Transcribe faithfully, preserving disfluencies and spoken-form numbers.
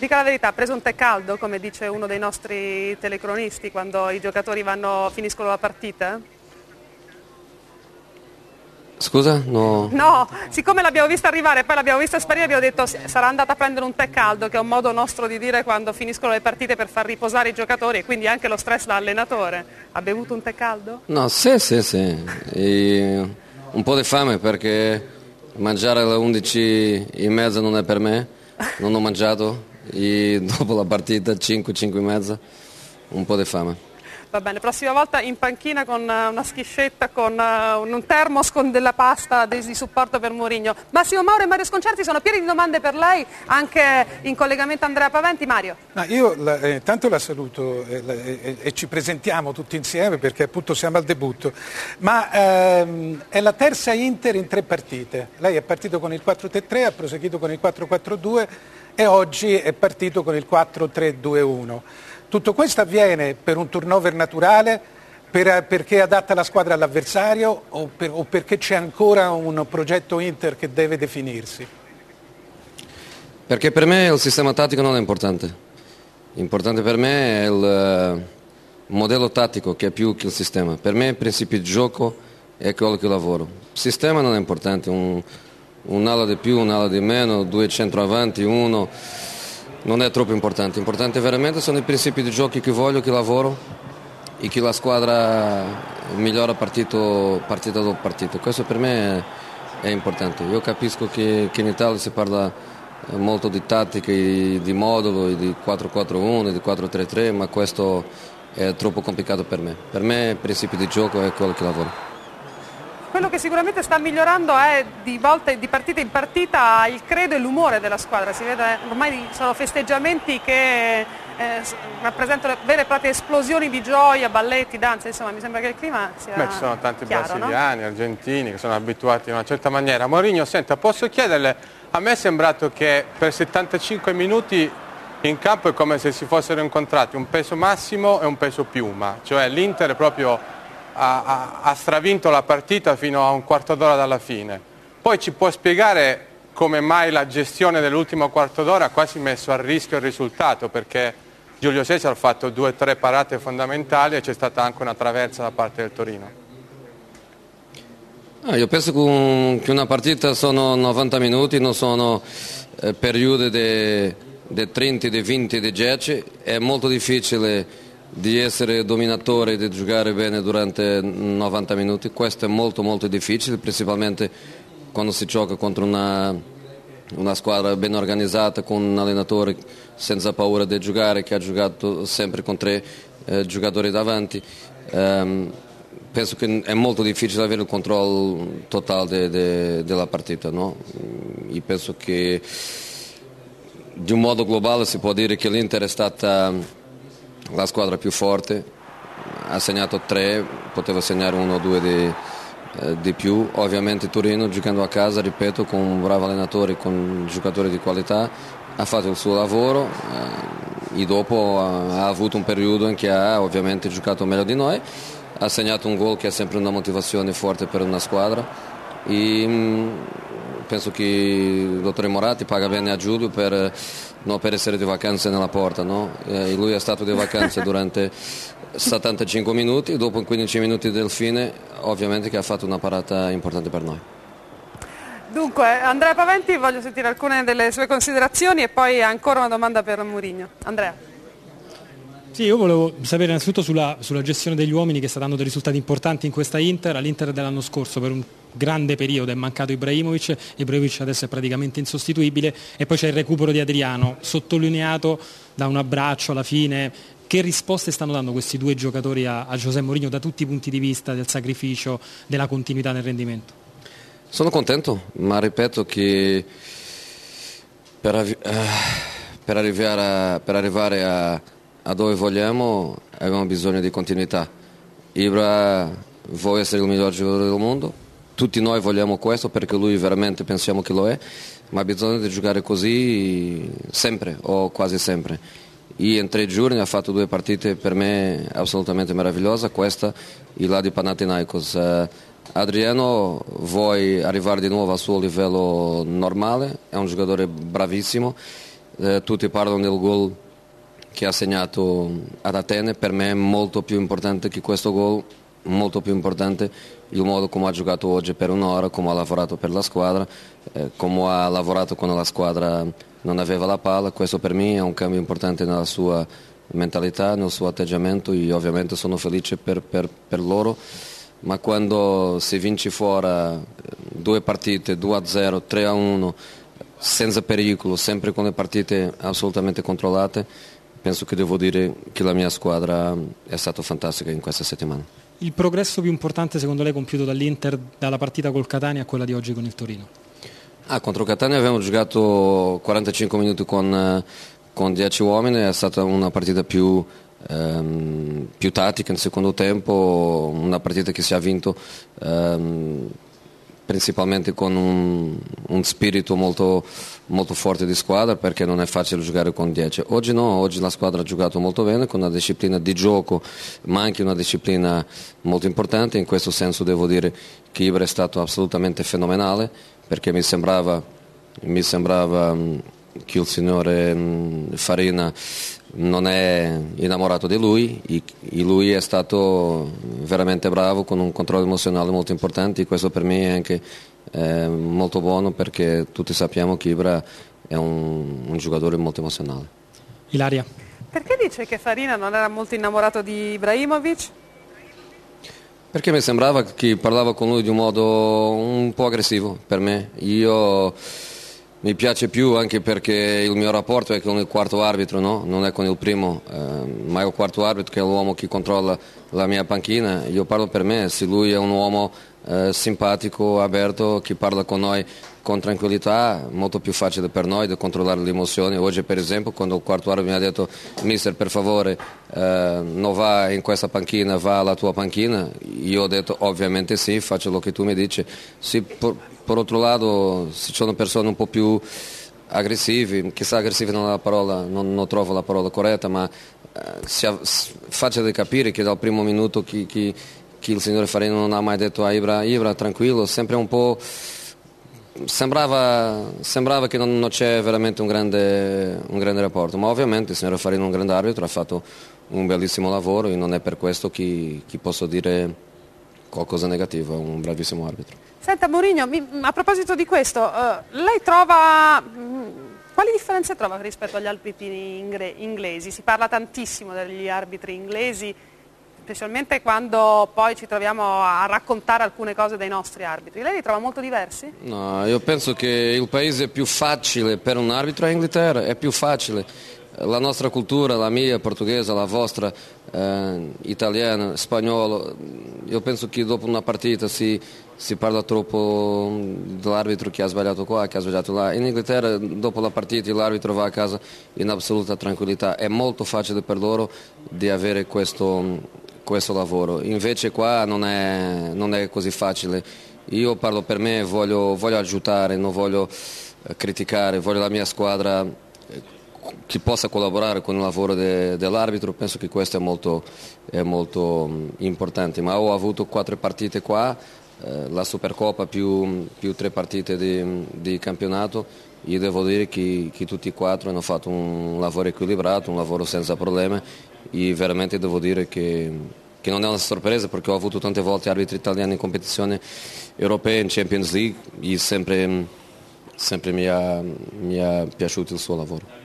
Dica la verità, ha preso un tè caldo, come dice uno dei nostri telecronisti, quando i giocatori vanno, finiscono la partita? Scusa? No. No, siccome l'abbiamo vista arrivare e poi l'abbiamo vista sparire, abbiamo detto sarà andata a prendere un tè caldo, che è un modo nostro di dire quando finiscono le partite per far riposare i giocatori e quindi anche lo stress da allenatore. Ha bevuto un tè caldo? No, sì, sì, sì. E un po' di fame perché mangiare alle undici e mezza non è per me, non ho mangiato. E dopo la partita cinque, cinque e mezza, un po' di fame. Va bene, prossima volta in panchina con una schiscetta, con un termos con della pasta di supporto per Mourinho. Massimo Mauro e Mario Sconcerti sono pieni di domande per lei, anche in collegamento Andrea Paventi. Mario. No, io la, eh, tanto la saluto eh, la, eh, e ci presentiamo tutti insieme perché appunto siamo al debutto, ma ehm, è la terza Inter in tre partite. Lei è partito con il quattro tre tre, ha proseguito con il quattro quattro due e oggi è partito con il quattro tre due uno. Tutto questo avviene per un turnover naturale, per, perché adatta la squadra all'avversario o, per, o perché c'è ancora un progetto Inter che deve definirsi? Perché per me il sistema tattico non è importante. Importante per me è il modello tattico che è più che il sistema. Per me il principio di gioco è quello che lavoro. Il sistema non è importante, un, un'ala di più, un'ala di meno, due centroavanti, uno... non è troppo importante, importante veramente sono i principi di gioco che voglio, che lavoro e che la squadra migliora partito, partita dopo partita. Questo per me è, è importante. Io capisco che, che in Italia si parla molto di tattica, di modulo, di quattro quattro uno, di quattro tre tre, ma questo è troppo complicato per me. Per me il principio di gioco è quello che lavoro. Quello che sicuramente sta migliorando è di volte, di partita in partita, il credo e l'umore della squadra. Si vede, ormai sono festeggiamenti che eh, rappresentano vere e proprie esplosioni di gioia, balletti, danze, insomma mi sembra che il clima sia Beh, ci sono tanti chiaro, brasiliani, no? argentini che sono abituati in una certa maniera. Mourinho, senta, posso chiederle, a me è sembrato che per settantacinque minuti in campo è come se si fossero incontrati un peso massimo e un peso piuma, cioè l'Inter è proprio... Ha, ha stravinto la partita fino a un quarto d'ora dalla fine. Poi ci può spiegare come mai la gestione dell'ultimo quarto d'ora ha quasi messo a rischio il risultato, perché Giulio Cesar ha fatto due o tre parate fondamentali e c'è stata anche una traversa da parte del Torino. Ah, io penso che una partita sono novanta minuti, non sono eh, periodi di trenta, di venti, di dieci, è molto difficile di essere dominatore e di giocare bene durante novanta minuti. Questo è molto molto difficile, principalmente quando si gioca contro una, una squadra ben organizzata, con un allenatore senza paura di giocare, che ha giocato sempre con tre eh, giocatori davanti. Um, penso che è molto difficile avere il controllo totale de, de, della partita, no? Io penso che di un modo globale si può dire che l'Inter è stata la squadra più forte, ha segnato tre, poteva segnare uno o due di, eh, di più. Ovviamente Torino, giocando a casa, ripeto, con un bravo allenatore, con giocatori di qualità, ha fatto il suo lavoro eh, e dopo ha, ha avuto un periodo in cui ha ovviamente giocato meglio di noi, ha segnato un gol che è sempre una motivazione forte per una squadra e mh, penso che il dottore Moratti paga bene a Giulio per, no, per essere di vacanze nella porta, no? E lui è stato di vacanze durante settantacinque minuti, dopo quindici minuti del fine ovviamente che ha fatto una parata importante per noi. Dunque, Andrea Paventi, voglio sentire alcune delle sue considerazioni e poi ancora una domanda per Mourinho. Andrea. Sì, io volevo sapere innanzitutto sulla, sulla gestione degli uomini, che sta dando dei risultati importanti in questa Inter. All'Inter dell'anno scorso per un grande periodo è mancato Ibrahimovic, Ibrahimovic adesso è praticamente insostituibile e poi c'è il recupero di Adriano, sottolineato da un abbraccio alla fine. Che risposte stanno dando questi due giocatori a, a José Mourinho da tutti i punti di vista del sacrificio, della continuità nel rendimento? Sono contento, ma ripeto che per, avvi- uh, per arrivare a, per arrivare a a dove vogliamo abbiamo bisogno di continuità. Ibra vuole essere il miglior giocatore del mondo, tutti noi vogliamo questo perché lui veramente pensiamo che lo è, ma ha bisogno di giocare così sempre o quasi sempre. E in tre giorni ha fatto due partite per me assolutamente meravigliose, questa e la di Panathinaikos. Uh, Adriano vuole arrivare di nuovo al suo livello normale, è un giocatore bravissimo eh, tutti parlano del gol che ha segnato ad Atene, per me è molto più importante che questo gol, molto più importante il modo come ha giocato oggi per un'ora, come ha lavorato per la squadra, eh, come ha lavorato quando la squadra non aveva la palla. Questo per me è un cambio importante nella sua mentalità, nel suo atteggiamento, e ovviamente sono felice per, per, per loro, ma quando si vince fuori due partite, due a zero, tre a uno, senza pericolo, sempre con le partite assolutamente controllate, penso che devo dire che la mia squadra è stata fantastica in questa settimana. Il progresso più importante secondo lei compiuto dall'Inter dalla partita col Catania a quella di oggi con il Torino? Ah, contro Catania abbiamo giocato quarantacinque minuti con, con dieci uomini, è stata una partita più, ehm, più tattica nel secondo tempo, una partita che si è vinto ehm, principalmente con un, un spirito molto, molto forte di squadra, perché non è facile giocare con dieci. Oggi no, oggi la squadra ha giocato molto bene, con una disciplina di gioco, ma anche una disciplina molto importante. In questo senso devo dire che Ibra è stato assolutamente fenomenale, perché mi sembrava, mi sembrava che il signore Farina non è innamorato di lui, e lui è stato veramente bravo, con un controllo emozionale molto importante, e questo per me è anche eh, molto buono, perché tutti sappiamo che Ibra è un, un giocatore molto emozionale. Ilaria. Perché dice che Farina non era molto innamorato di Ibrahimovic? Perché mi sembrava che parlava con lui di un modo un po' aggressivo per me. Io mi piace più, anche perché il mio rapporto è con il quarto arbitro, no? Non è con il primo, eh, ma è il quarto arbitro che è l'uomo che controlla la mia panchina. Io parlo per me, se lui è un uomo eh, simpatico, aperto, che parla con noi con tranquillità, molto più facile per noi di controllare le emozioni. Oggi per esempio, quando il quarto arbitro mi ha detto: mister, per favore eh, non va in questa panchina, va alla tua panchina, io ho detto ovviamente sì, faccio lo che tu mi dici. Sì, per, per altro lato, se ci sono persone un po' più aggressive, chissà, aggressive non è la parola, non, non trovo la parola corretta, ma eh, sia facile di capire che dal primo minuto che, che, che il signore Farina non ha mai detto a Ibra: Ibra, tranquillo, sempre un po'. Sembrava, sembrava che non, non c'è veramente un grande, un grande rapporto, ma ovviamente il signor Farina è un grande arbitro, ha fatto un bellissimo lavoro, e non è per questo che, che posso dire qualcosa negativo, è un bravissimo arbitro. Senta Mourinho, mi, a proposito di questo, uh, lei trova, mh, quali differenze trova rispetto agli arbitri ingre, inglesi? Si parla tantissimo degli arbitri inglesi, specialmente quando poi ci troviamo a raccontare alcune cose dei nostri arbitri. Lei li trova molto diversi? No, io penso che il paese più facile per un arbitro è Inghilterra, è più facile. La nostra cultura, la mia, portoghese, la vostra, eh, italiana, spagnolo, io penso che dopo una partita si, si parla troppo dell'arbitro che ha sbagliato qua, che ha sbagliato là. In Inghilterra dopo la partita l'arbitro va a casa in assoluta tranquillità, è molto facile per loro di avere questo questo lavoro, invece qua non è, non è così facile. Io parlo per me, voglio, voglio aiutare, non voglio eh, criticare, voglio la mia squadra eh, che possa collaborare con il lavoro de, dell'arbitro. Penso che questo è molto, è molto mh, importante, ma ho avuto quattro partite qua, eh, la Supercoppa più, più tre partite di, di campionato. Io devo dire che, che tutti e quattro hanno fatto un lavoro equilibrato, un lavoro senza problemi, e veramente devo dire che, che non è una sorpresa, perché ho avuto tante volte arbitri italiani in competizioni europee, in Champions League, e sempre, sempre mi, ha, mi è piaciuto il suo lavoro.